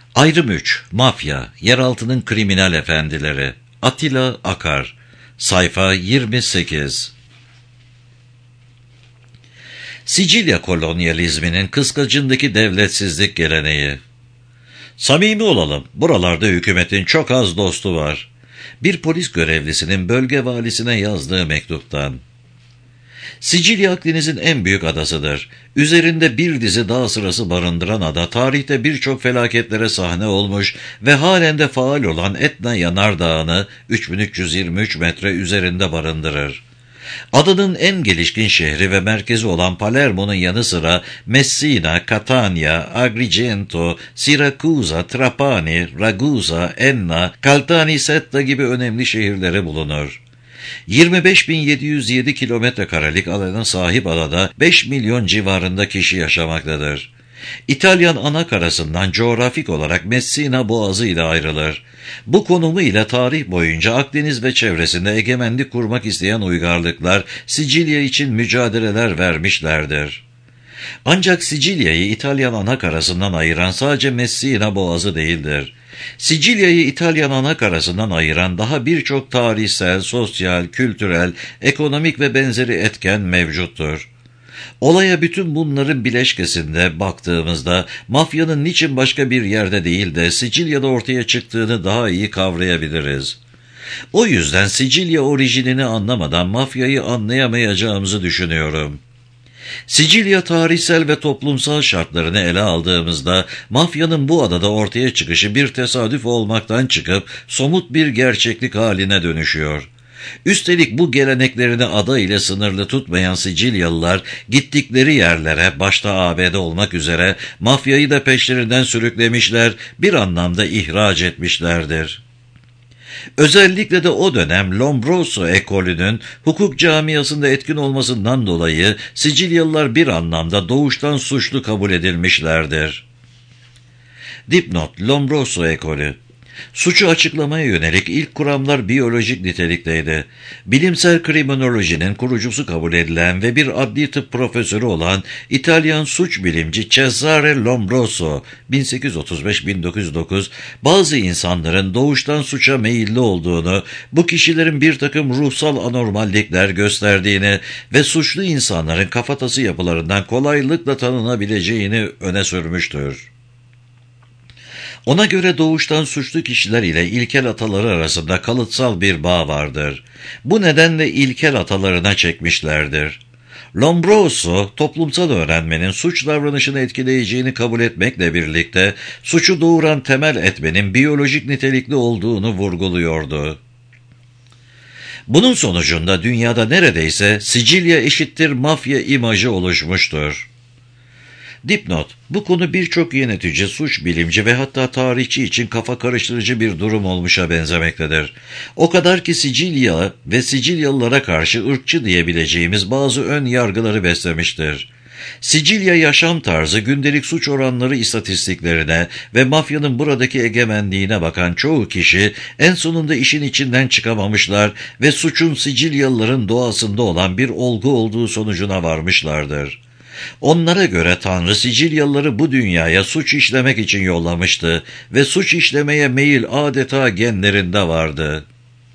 Ayrım 3. Mafya, yeraltının kriminal efendileri. Atilla Akar. Sayfa 28. Sicilya kolonyalizminin kıskacındaki devletsizlik geleneği. Samimi olalım, buralarda hükümetin çok az dostu var. Bir polis görevlisinin bölge valisine yazdığı mektuptan. Sicilya Akdeniz'in en büyük adasıdır. Üzerinde bir dizi dağ sırası barındıran ada, tarihte birçok felaketlere sahne olmuş ve halen de faal olan Etna Yanardağı'nı 3323 metre üzerinde barındırır. Adanın en gelişkin şehri ve merkezi olan Palermo'nun yanı sıra Messina, Catania, Agrigento, Siracusa, Trapani, Ragusa, Enna, Caltanissetta gibi önemli şehirleri bulunur. 25.707 kilometrekarelik alana sahip adada 5 milyon civarında kişi yaşamaktadır. İtalyan anakarasından coğrafik olarak Messina Boğazı ile ayrılır. Bu konumu ile tarih boyunca Akdeniz ve çevresinde egemenlik kurmak isteyen uygarlıklar Sicilya için mücadeleler vermişlerdir. Ancak Sicilya'yı İtalyan anakarasından ayıran sadece Messina Boğazı değildir. Sicilya'yı İtalyan anakarasından ayıran daha birçok tarihsel, sosyal, kültürel, ekonomik ve benzeri etken mevcuttur. Olaya bütün bunların bileşkesinde baktığımızda mafyanın niçin başka bir yerde değil de Sicilya'da ortaya çıktığını daha iyi kavrayabiliriz. O yüzden Sicilya orijinini anlamadan mafyayı anlayamayacağımızı düşünüyorum. Sicilya tarihsel ve toplumsal şartlarını ele aldığımızda mafyanın bu adada ortaya çıkışı bir tesadüf olmaktan çıkıp somut bir gerçeklik haline dönüşüyor. Üstelik bu geleneklerini ada ile sınırlı tutmayan Sicilyalılar gittikleri yerlere başta ABD olmak üzere mafyayı da peşlerinden sürüklemişler, bir anlamda ihraç etmişlerdir. Özellikle de o dönem Lombroso ekolünün hukuk camiasında etkin olmasından dolayı Sicilyalılar bir anlamda doğuştan suçlu kabul edilmişlerdir. Dipnot: Lombroso ekolü. Suçu açıklamaya yönelik ilk kuramlar biyolojik nitelikteydi. Bilimsel kriminolojinin kurucusu kabul edilen ve bir adli tıp profesörü olan İtalyan suç bilimci Cesare Lombroso 1835-1909 bazı insanların doğuştan suça meyilli olduğunu, bu kişilerin bir takım ruhsal anormallikler gösterdiğini ve suçlu insanların kafatası yapılarından kolaylıkla tanınabileceğini öne sürmüştür. Ona göre doğuştan suçlu kişiler ile ilkel ataları arasında kalıtsal bir bağ vardır. Bu nedenle ilkel atalarına çekmişlerdir. Lombroso, toplumsal öğrenmenin suç davranışını etkileyeceğini kabul etmekle birlikte, suçu doğuran temel etmenin biyolojik nitelikli olduğunu vurguluyordu. Bunun sonucunda dünyada neredeyse Sicilya eşittir mafya imajı oluşmuştur. Dipnot: bu konu birçok yönetici, suç bilimci ve hatta tarihçi için kafa karıştırıcı bir durum olmuşa benzemektedir. O kadar ki Sicilya ve Sicilyalılara karşı ırkçı diyebileceğimiz bazı ön yargıları beslemiştir. Sicilya yaşam tarzı, gündelik suç oranları istatistiklerine ve mafyanın buradaki egemenliğine bakan çoğu kişi en sonunda işin içinden çıkamamışlar ve suçun Sicilyalıların doğasında olan bir olgu olduğu sonucuna varmışlardır. Onlara göre Tanrı Sicilyalıları bu dünyaya suç işlemek için yollamıştı ve suç işlemeye meyil adeta genlerinde vardı.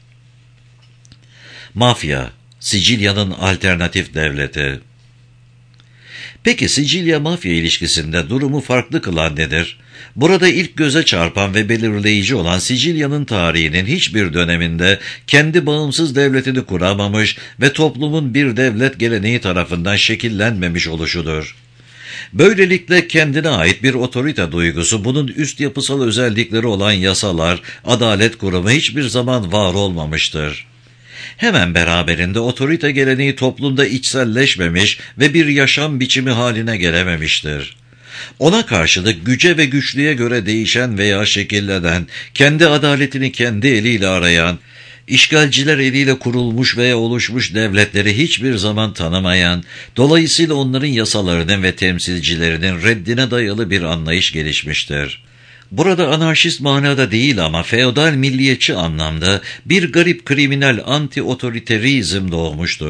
Mafya, Sicilya'nın alternatif devleti. Peki Sicilya-mafya ilişkisinde durumu farklı kılan nedir? Burada ilk göze çarpan ve belirleyici olan Sicilya'nın tarihinin hiçbir döneminde kendi bağımsız devletini kuramamış ve toplumun bir devlet geleneği tarafından şekillenmemiş oluşudur. Böylelikle kendine ait bir otorite duygusu, bunun üst yapısal özellikleri olan yasalar, adalet kurumu hiçbir zaman var olmamıştır. Hemen beraberinde otorite geleneği toplumda içselleşmemiş ve bir yaşam biçimi haline gelememiştir. Ona karşılık güce ve güçlüğe göre değişen veya şekillenen, kendi adaletini kendi eliyle arayan, işgalciler eliyle kurulmuş veya oluşmuş devletleri hiçbir zaman tanımayan, dolayısıyla onların yasalarının ve temsilcilerinin reddine dayalı bir anlayış gelişmiştir. Burada anarşist manada değil ama feodal milliyetçi anlamda bir garip kriminal anti-otoriterizm doğmuştur.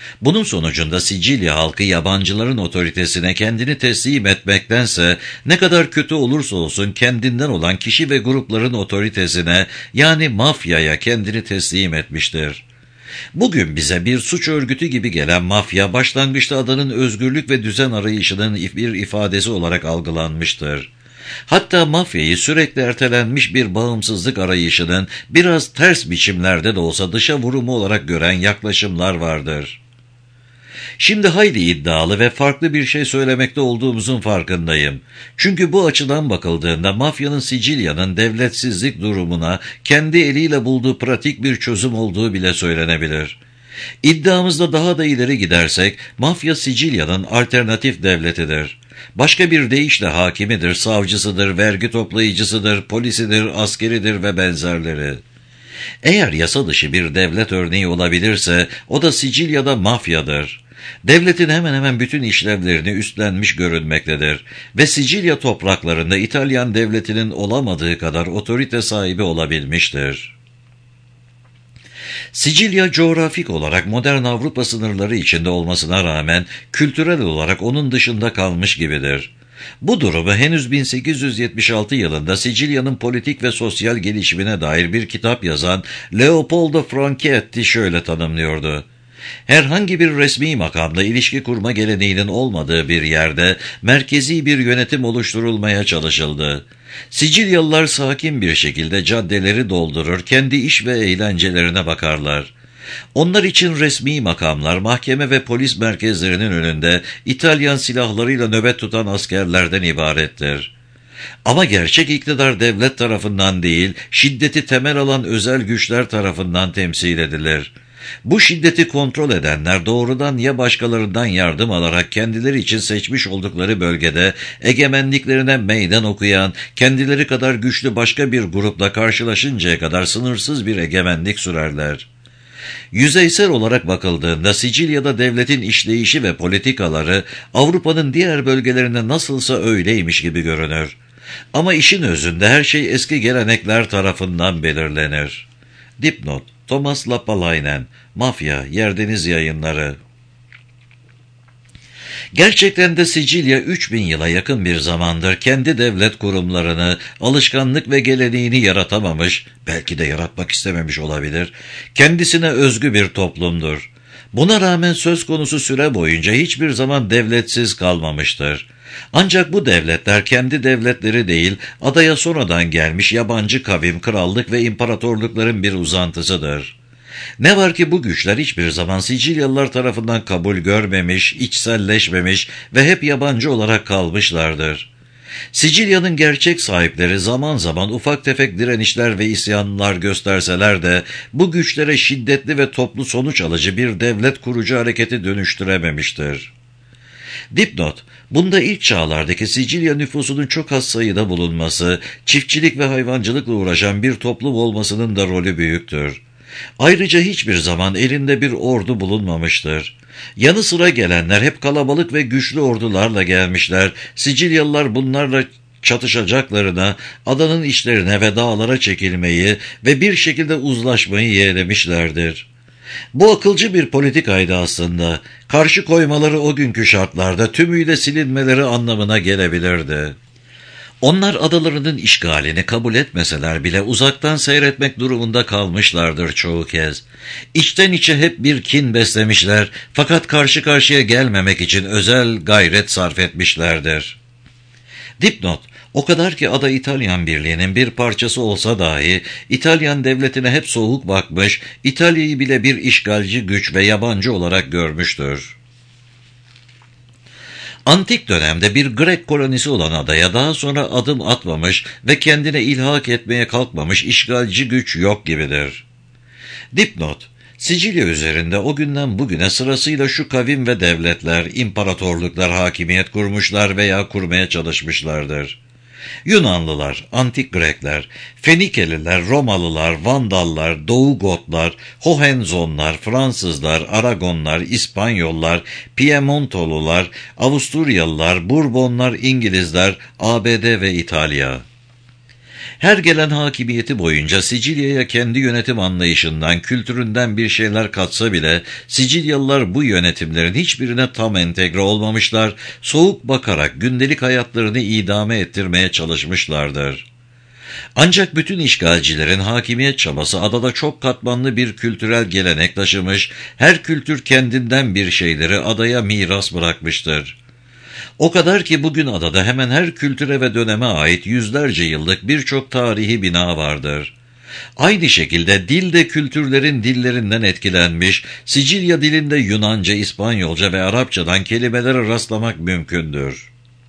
Bunun sonucunda Sicilya halkı yabancıların otoritesine kendini teslim etmektense ne kadar kötü olursa olsun kendinden olan kişi ve grupların otoritesine yani mafyaya kendini teslim etmiştir. Bugün bize bir suç örgütü gibi gelen mafya başlangıçta adanın özgürlük ve düzen arayışının bir ifadesi olarak algılanmıştır. Hatta mafyayı sürekli ertelenmiş bir bağımsızlık arayışının biraz ters biçimlerde de olsa dışa vurumu olarak gören yaklaşımlar vardır. Şimdi hayli iddialı ve farklı bir şey söylemekte olduğumuzun farkındayım. Çünkü bu açıdan bakıldığında mafyanın Sicilya'nın devletsizlik durumuna kendi eliyle bulduğu pratik bir çözüm olduğu bile söylenebilir. İddiamızda daha da ileri gidersek mafya Sicilya'nın alternatif devletidir. Başka bir deyişle hakimidir, savcısıdır, vergi toplayıcısıdır, polisidir, askeridir ve benzerleri. Eğer yasa dışı bir devlet örneği olabilirse o da Sicilya'da mafyadır. Devletin hemen hemen bütün işlevlerini üstlenmiş görünmektedir ve Sicilya topraklarında İtalyan devletinin olamadığı kadar otorite sahibi olabilmiştir. Sicilya coğrafik olarak modern Avrupa sınırları içinde olmasına rağmen kültürel olarak onun dışında kalmış gibidir. Bu durumu henüz 1876 yılında Sicilya'nın politik ve sosyal gelişimine dair bir kitap yazan Leopoldo Franchetti şöyle tanımlıyordu. Herhangi bir resmi makamla ilişki kurma geleneğinin olmadığı bir yerde merkezi bir yönetim oluşturulmaya çalışıldı. Sicilyalılar sakin bir şekilde caddeleri doldurur, kendi iş ve eğlencelerine bakarlar. Onlar için resmi makamlar, mahkeme ve polis merkezlerinin önünde İtalyan silahlarıyla nöbet tutan askerlerden ibarettir. Ama gerçek iktidar devlet tarafından değil, şiddeti temel alan özel güçler tarafından temsil edilir. Bu şiddeti kontrol edenler doğrudan ya başkalarından yardım alarak kendileri için seçmiş oldukları bölgede egemenliklerine meydan okuyan, kendileri kadar güçlü başka bir grupla karşılaşıncaya kadar sınırsız bir egemenlik sürerler. Yüzeysel olarak bakıldığında Sicilya'da devletin işleyişi ve politikaları Avrupa'nın diğer bölgelerinde nasılsa öyleymiş gibi görünür. Ama işin özünde her şey eski gelenekler tarafından belirlenir. Dipnot: Thomas Lappalainen, Mafya, Yerdeniz Yayınları. Gerçekten de Sicilya 3000 yıla yakın bir zamandır kendi devlet kurumlarını, alışkanlık ve geleneğini yaratamamış, belki de yaratmak istememiş olabilir, kendisine özgü bir toplumdur. Buna rağmen söz konusu süre boyunca hiçbir zaman devletsiz kalmamıştır. Ancak bu devletler kendi devletleri değil, adaya sonradan gelmiş yabancı kavim, krallık ve imparatorlukların bir uzantısıdır. Ne var ki bu güçler hiçbir zaman Sicilyalılar tarafından kabul görmemiş, içselleşmemiş ve hep yabancı olarak kalmışlardır. Sicilya'nın gerçek sahipleri zaman zaman ufak tefek direnişler ve isyanlar gösterseler de bu güçlere şiddetli ve toplu sonuç alıcı bir devlet kurucu hareketi dönüştürememiştir. Dipnot: Bunda ilk çağlardaki Sicilya nüfusunun çok az sayıda bulunması, çiftçilik ve hayvancılıkla uğraşan bir toplum olmasının da rolü büyüktür. Ayrıca hiçbir zaman elinde bir ordu bulunmamıştır. Yanı sıra gelenler hep kalabalık ve güçlü ordularla gelmişler. Sicilyalılar bunlarla çatışacaklarına, adanın işlerine ve dağlara çekilmeyi ve bir şekilde uzlaşmayı yeğlemişlerdir. Bu akılcı bir politikaydı aslında. Karşı koymaları o günkü şartlarda tümüyle silinmeleri anlamına gelebilirdi. Onlar adalarının işgalini kabul etmeseler bile uzaktan seyretmek durumunda kalmışlardır çoğu kez. İçten içe hep bir kin beslemişler fakat karşı karşıya gelmemek için özel gayret sarf etmişlerdir. Dipnot: O kadar ki ada İtalyan Birliği'nin bir parçası olsa dahi İtalyan devletine hep soğuk bakmış, İtalya'yı bile bir işgalci güç ve yabancı olarak görmüştür. Antik dönemde bir Grek kolonisi olan adaya daha sonra adım atmamış ve kendine ilhak etmeye kalkmamış işgalci güç yok gibidir. Dipnot: Sicilya üzerinde o günden bugüne sırasıyla şu kavim ve devletler, imparatorluklar hakimiyet kurmuşlar veya kurmaya çalışmışlardır. Yunanlılar, Antik Grekler, Fenikeliler, Romalılar, Vandallar, Doğu Gotlar, Hohenzonlar, Fransızlar, Aragonlar, İspanyollar, Piemontolular, Avusturyalılar, Burbonlar, İngilizler, ABD ve İtalya. Her gelen hakimiyeti boyunca Sicilya'ya kendi yönetim anlayışından, kültüründen bir şeyler katsa bile Sicilyalılar bu yönetimlerin hiçbirine tam entegre olmamışlar, soğuk bakarak gündelik hayatlarını idame ettirmeye çalışmışlardır. Ancak bütün işgalcilerin hakimiyet çabası adada çok katmanlı bir kültürel gelenek taşımış, her kültür kendinden bir şeyleri adaya miras bırakmıştır. O kadar ki bugün adada hemen her kültüre ve döneme ait yüzlerce yıllık birçok tarihi bina vardır. Aynı şekilde dil de kültürlerin dillerinden etkilenmiş, Sicilya dilinde Yunanca, İspanyolca ve Arapçadan kelimelere rastlamak mümkündür.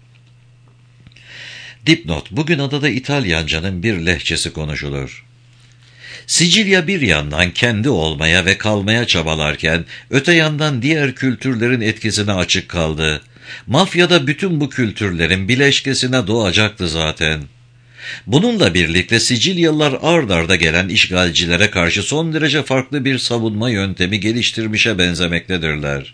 Dipnot: bugün adada İtalyancanın bir lehçesi konuşulur. Sicilya bir yandan kendi olmaya ve kalmaya çabalarken, öte yandan diğer kültürlerin etkisine açık kaldı. Mafya da bütün bu kültürlerin bileşkesine doğacaktı zaten. Bununla birlikte Sicilyalılar ard arda gelen işgalcilere karşı son derece farklı bir savunma yöntemi geliştirmişe benzemektedirler.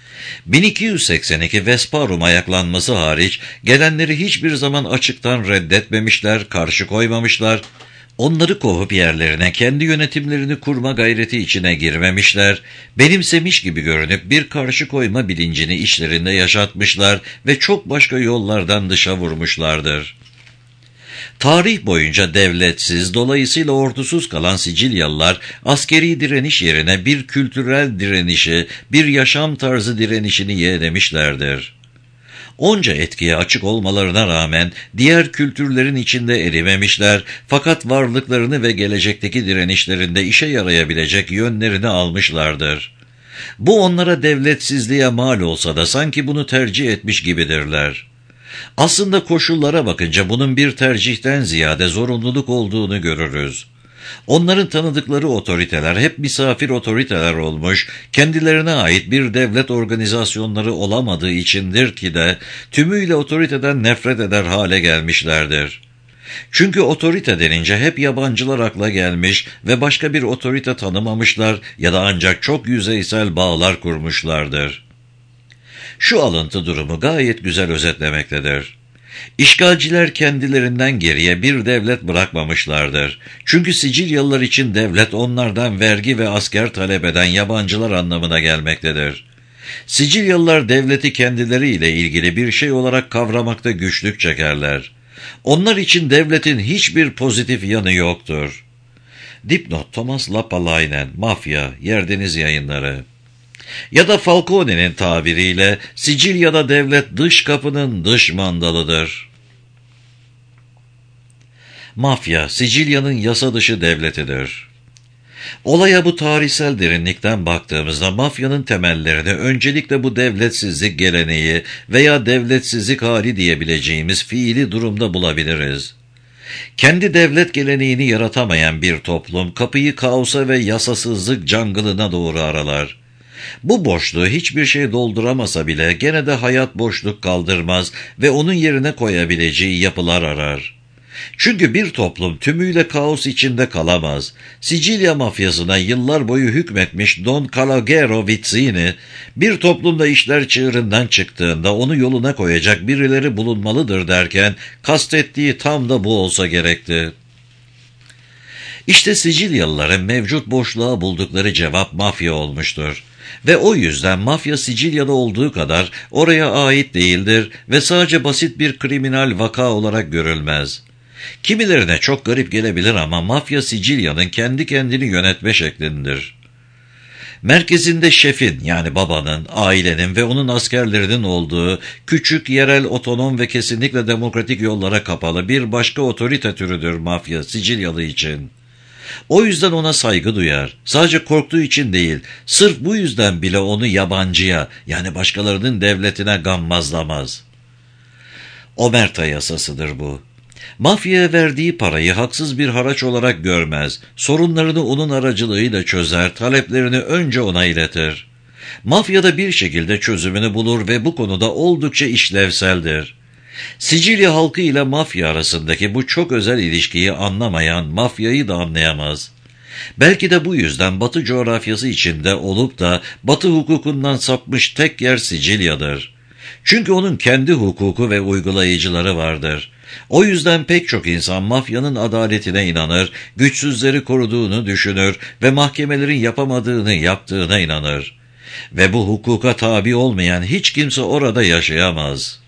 1282 Vesparum ayaklanması hariç gelenleri hiçbir zaman açıktan reddetmemişler, karşı koymamışlar, onları kovup yerlerine kendi yönetimlerini kurma gayreti içine girmemişler, benimsemiş gibi görünüp bir karşı koyma bilincini içlerinde yaşatmışlar ve çok başka yollardan dışa vurmuşlardır. Tarih boyunca devletsiz, dolayısıyla ordusuz kalan Sicilyalılar, askeri direniş yerine bir kültürel direnişi, bir yaşam tarzı direnişini yeğlemişlerdir. Onca etkiye açık olmalarına rağmen diğer kültürlerin içinde erimemişler, fakat varlıklarını ve gelecekteki direnişlerinde işe yarayabilecek yönlerini almışlardır. Bu onlara devletsizliğe mal olsa da sanki bunu tercih etmiş gibidirler. Aslında koşullara bakınca bunun bir tercihten ziyade zorunluluk olduğunu görürüz. Onların tanıdıkları otoriteler hep misafir otoriteler olmuş, kendilerine ait bir devlet organizasyonları olamadığı içindir ki de tümüyle otoriteden nefret eder hale gelmişlerdir. Çünkü otorite denince hep yabancılar akla gelmiş ve başka bir otorite tanımamışlar ya da ancak çok yüzeysel bağlar kurmuşlardır. Şu alıntı durumu gayet güzel özetlemektedir. İşgalciler kendilerinden geriye bir devlet bırakmamışlardır. Çünkü Sicilyalılar için devlet onlardan vergi ve asker talep eden yabancılar anlamına gelmektedir. Sicilyalılar devleti kendileriyle ilgili bir şey olarak kavramakta güçlük çekerler. Onlar için devletin hiçbir pozitif yanı yoktur. Dipnot: Thomas Lapalainen, Mafya, Yerdeniz Yayınları. Ya da Falcone'nin tabiriyle Sicilya'da devlet dış kapının dış mandalıdır. Mafya, Sicilya'nın yasa dışı devletidir. Olaya bu tarihsel derinlikten baktığımızda mafyanın temellerini öncelikle bu devletsizlik geleneği veya devletsizlik hali diyebileceğimiz fiili durumda bulabiliriz. Kendi devlet geleneğini yaratamayan bir toplum kapıyı kaosa ve yasasızlık cangılına doğru aralar. Bu boşluğu hiçbir şey dolduramasa bile gene de hayat boşluk kaldırmaz ve onun yerine koyabileceği yapılar arar. Çünkü bir toplum tümüyle kaos içinde kalamaz. Sicilya mafyasına yıllar boyu hükmetmiş Don Calogero Vizzini, bir toplumda işler çığırından çıktığında onu yoluna koyacak birileri bulunmalıdır derken kastettiği tam da bu olsa gerekti. İşte Sicilyalıların mevcut boşluğa buldukları cevap mafya olmuştur. Ve o yüzden mafya Sicilya'da olduğu kadar oraya ait değildir ve sadece basit bir kriminal vaka olarak görülmez. Kimilerine çok garip gelebilir ama mafya Sicilya'nın kendi kendini yönetme şeklindedir. Merkezinde şefin, yani babanın, ailenin ve onun askerlerinin olduğu küçük, yerel, otonom ve kesinlikle demokratik yollara kapalı bir başka otorite türüdür mafya Sicilyalı için. O yüzden ona saygı duyar. Sadece korktuğu için değil, sırf bu yüzden bile onu yabancıya, yani başkalarının devletine gammazlamaz. Omerta yasasıdır bu. Mafyaya verdiği parayı haksız bir haraç olarak görmez. Sorunlarını onun aracılığıyla çözer, taleplerini önce ona iletir. Mafyada bir şekilde çözümünü bulur ve bu konuda oldukça işlevseldir. Sicilya halkı ile mafya arasındaki bu çok özel ilişkiyi anlamayan mafyayı da anlayamaz. Belki de bu yüzden Batı coğrafyası içinde olup da Batı hukukundan sapmış tek yer Sicilya'dır. Çünkü onun kendi hukuku ve uygulayıcıları vardır. O yüzden pek çok insan mafyanın adaletine inanır, güçsüzleri koruduğunu düşünür ve mahkemelerin yapamadığını yaptığına inanır. Ve bu hukuka tabi olmayan hiç kimse orada yaşayamaz.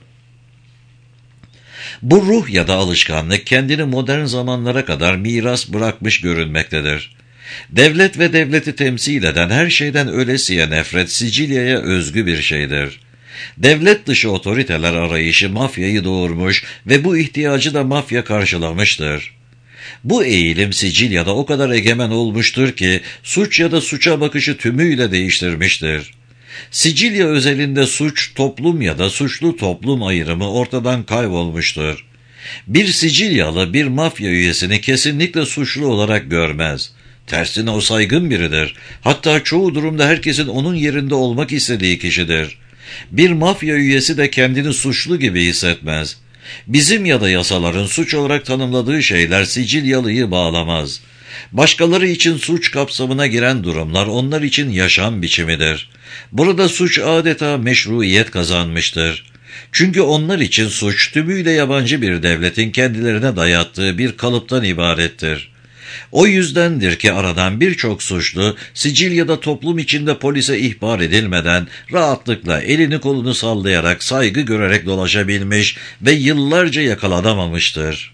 Bu ruh ya da alışkanlık kendini modern zamanlara kadar miras bırakmış görünmektedir. Devlet ve devleti temsil eden her şeyden ölesiye nefret Sicilya'ya özgü bir şeydir. Devlet dışı otoriteler arayışı mafyayı doğurmuş ve bu ihtiyacı da mafya karşılamıştır. Bu eğilim Sicilya'da o kadar egemen olmuştur ki suç ya da suça bakışı tümüyle değiştirmiştir. Sicilya özelinde suç toplum ya da suçlu toplum ayrımı ortadan kaybolmuştur. Bir Sicilyalı bir mafya üyesini kesinlikle suçlu olarak görmez. Tersine o saygın biridir. Hatta çoğu durumda herkesin onun yerinde olmak istediği kişidir. Bir mafya üyesi de kendini suçlu gibi hissetmez. Bizim ya da yasaların suç olarak tanımladığı şeyler Sicilyalıyı bağlamaz. Başkaları için suç kapsamına giren durumlar onlar için yaşam biçimidir. Burada suç adeta meşruiyet kazanmıştır. Çünkü onlar için suç tümüyle yabancı bir devletin kendilerine dayattığı bir kalıptan ibarettir. O yüzdendir ki aradan birçok suçlu Sicilya'da toplum içinde polise ihbar edilmeden rahatlıkla elini kolunu sallayarak saygı görerek dolaşabilmiş ve yıllarca yakalanamamıştır.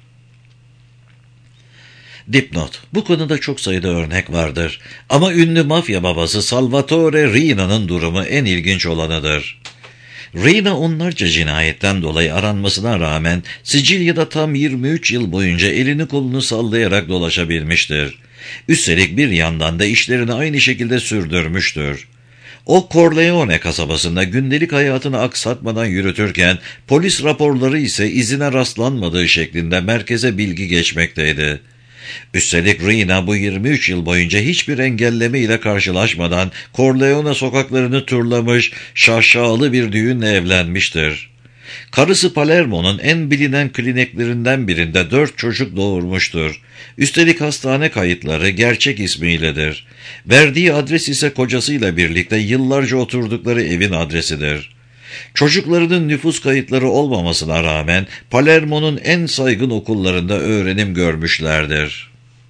Dipnot: bu konuda çok sayıda örnek vardır. Ama ünlü mafya babası Salvatore Riina'nın durumu en ilginç olanıdır. Riina onlarca cinayetten dolayı aranmasına rağmen Sicilya'da tam 23 yıl boyunca elini kolunu sallayarak dolaşabilmiştir. Üstelik bir yandan da işlerini aynı şekilde sürdürmüştür. O Corleone kasabasında gündelik hayatını aksatmadan yürütürken polis raporları ise izine rastlanmadığı şeklinde merkeze bilgi geçmekteydi. Üstelik Riina bu 23 yıl boyunca hiçbir engelleme ile karşılaşmadan Corleone sokaklarını turlamış, şaşalı bir düğünle evlenmiştir. Karısı Palermo'nun en bilinen kliniklerinden birinde 4 çocuk doğurmuştur. Üstelik hastane kayıtları gerçek ismiyledir. Verdiği adres ise kocasıyla birlikte yıllarca oturdukları evin adresidir. Çocuklarının nüfus kayıtları olmamasına rağmen Palermo'nun en saygın okullarında öğrenim görmüşlerdir.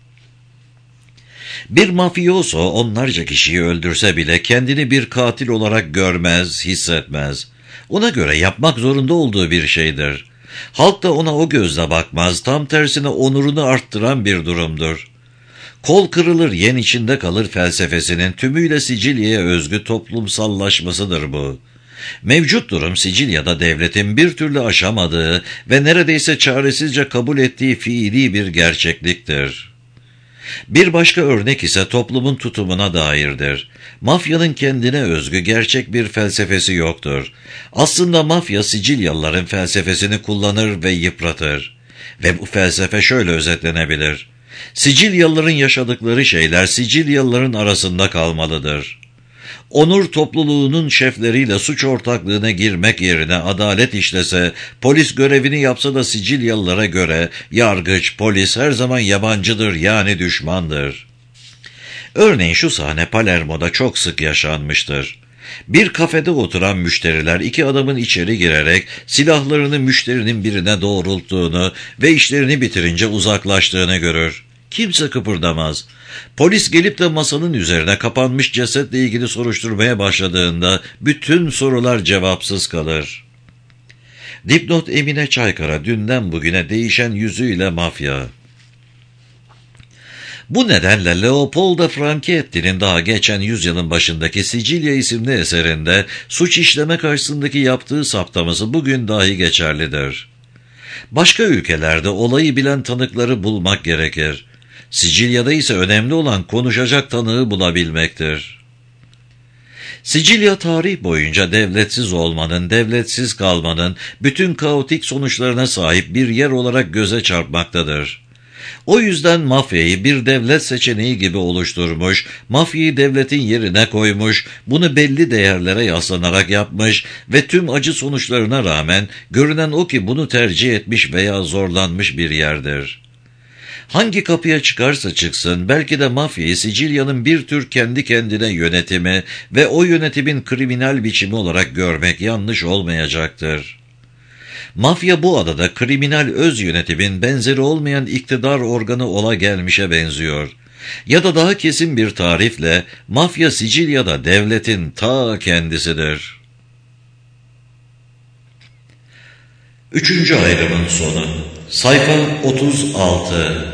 Bir mafioso onlarca kişiyi öldürse bile kendini bir katil olarak görmez, hissetmez. Ona göre yapmak zorunda olduğu bir şeydir. Halk da ona o gözle bakmaz, tam tersine onurunu arttıran bir durumdur. Kol kırılır yen içinde kalır felsefesinin tümüyle Sicilya'ya özgü toplumsallaşmasıdır bu. Mevcut durum Sicilya'da devletin bir türlü aşamadığı ve neredeyse çaresizce kabul ettiği fiili bir gerçekliktir. Bir başka örnek ise toplumun tutumuna dairdir. Mafyanın kendine özgü gerçek bir felsefesi yoktur. Aslında mafya Sicilyalıların felsefesini kullanır ve yıpratır. Ve bu felsefe şöyle özetlenebilir: Sicilyalıların yaşadıkları şeyler Sicilyalıların arasında kalmalıdır. Onur topluluğunun şefleriyle suç ortaklığına girmek yerine adalet işlese, polis görevini yapsa da Sicilyalılara göre yargıç, polis her zaman yabancıdır, yani düşmandır. Örneğin şu sahne Palermo'da çok sık yaşanmıştır. Bir kafede oturan müşteriler 2 adamın içeri girerek silahlarını müşterinin birine doğrulttuğunu ve işlerini bitirince uzaklaştığını görür. Kimse kıpırdamaz. Polis gelip de masanın üzerine kapanmış cesetle ilgili soruşturmaya başladığında bütün sorular cevapsız kalır. Dipnot: Emine Çaykara, dünden bugüne değişen yüzüyle mafya. Bu nedenle Leopoldo Franchetti'nin daha geçen yüzyılın başındaki Sicilya isimli eserinde suç işleme karşısındaki yaptığı saptaması bugün dahi geçerlidir. Başka ülkelerde olayı bilen tanıkları bulmak gerekir. Sicilya'da ise önemli olan konuşacak tanığı bulabilmektir. Sicilya tarih boyunca devletsiz olmanın, devletsiz kalmanın bütün kaotik sonuçlarına sahip bir yer olarak göze çarpmaktadır. O yüzden mafyayı bir devlet seçeneği gibi oluşturmuş, mafyayı devletin yerine koymuş, bunu belli değerlere yaslanarak yapmış ve tüm acı sonuçlarına rağmen görünen o ki bunu tercih etmiş veya zorlanmış bir yerdir. Hangi kapıya çıkarsa çıksın, belki de mafyayı Sicilya'nın bir tür kendi kendine yönetimi ve o yönetimin kriminal biçimi olarak görmek yanlış olmayacaktır. Mafya bu adada kriminal öz yönetimin benzeri olmayan iktidar organı ola gelmişe benziyor. Ya da daha kesin bir tarifle mafya Sicilya'da devletin ta kendisidir. Üçüncü ayrımın sonu. Sayfa 36.